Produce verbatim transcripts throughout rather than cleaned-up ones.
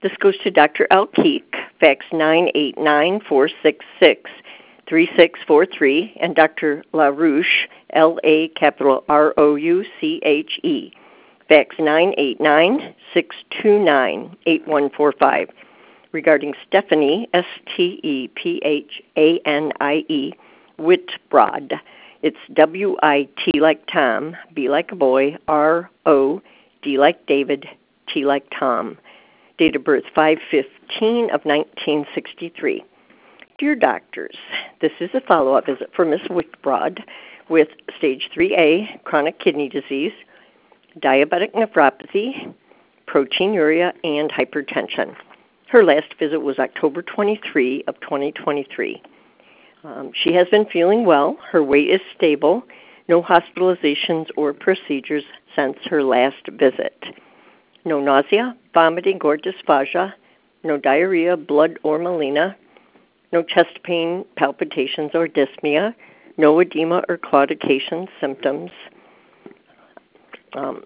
This goes to Doctor Alkeek, fax nine eight nine, four six six, three six four three, and Doctor LaRouche, L A capital R O U C H E, fax nine eight nine, six two nine, eight one four five. Regarding Stephanie, S T E P H A N I E, Whitbrod. It's W I T like Tom, B like a boy, R O, D like David, T like Tom. Date of birth five fifteen of nineteen sixty-three. Dear doctors, this is a follow-up visit for Miss Whitbrod with stage three A, chronic kidney disease, diabetic nephropathy, proteinuria, and hypertension. Her last visit was October twenty-third of twenty twenty-three. Um, she has been feeling well. Her weight is stable. No hospitalizations or procedures since her last visit. No nausea, vomiting, or dysphagia. No diarrhea, blood, or melena. No chest pain, palpitations, or dyspnea. No edema or claudication symptoms. Um,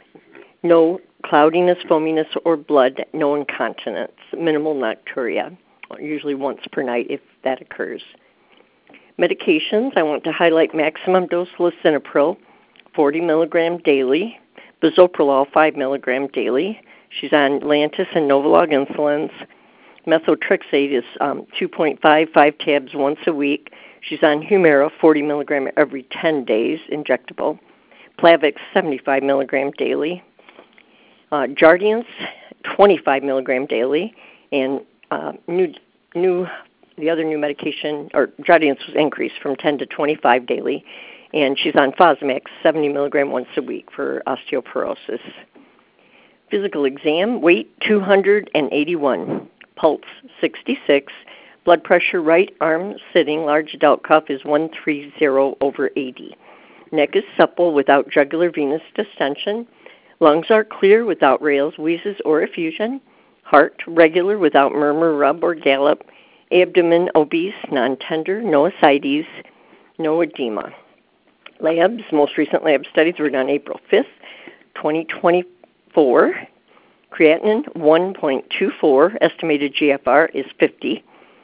no cloudiness, foaminess, or blood. No incontinence. Minimal nocturia, usually once per night if that occurs. Medications, I want to highlight maximum dose lisinopril, forty milligrams daily, bisoprolol, five milligrams daily. She's on Lantus and Novolog insulins. Methotrexate is um, two point five, five tabs once a week. She's on Humira, forty milligrams every ten days, injectable. Plavix, seventy-five milligrams daily. Uh, Jardiance, twenty-five milligrams daily. And uh, new, new, the other new medication, or Jardiance was increased from ten to twenty-five daily. And she's on Fosamax, seventy milligrams once a week for osteoporosis. Physical exam, weight two hundred eighty-one, pulse sixty-six, blood pressure right arm sitting, large adult cuff is one thirty over eighty. Neck is supple without jugular venous distension. Lungs are clear without rales, wheezes, or effusion. Heart regular without murmur, rub, or gallop. Abdomen obese, non-tender, no ascites, no edema. Labs, most recent lab studies were done April fifth, twenty twenty-four. Creatinine one point two four, estimated G F R is fifty.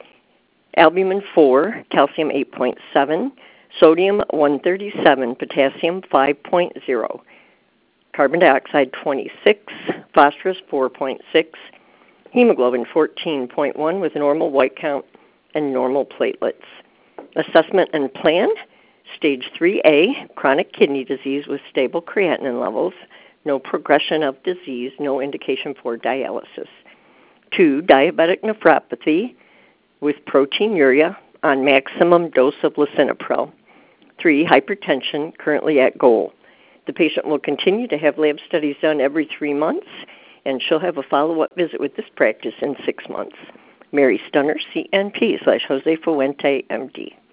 Albumin four, calcium eight point seven, sodium one thirty-seven, potassium five point zero. Carbon dioxide twenty-six, phosphorus four point six, hemoglobin fourteen point one with normal white count and normal platelets. Assessment and plan, stage three A, chronic kidney disease with stable creatinine levels, no progression of disease, no indication for dialysis. Two, diabetic nephropathy with proteinuria on maximum dose of lisinopril. Three, hypertension, currently at goal. The patient will continue to have lab studies done every three months, and she'll have a follow-up visit with this practice in six months. Mary Stunner, C N P slash Jose Fuente, M D.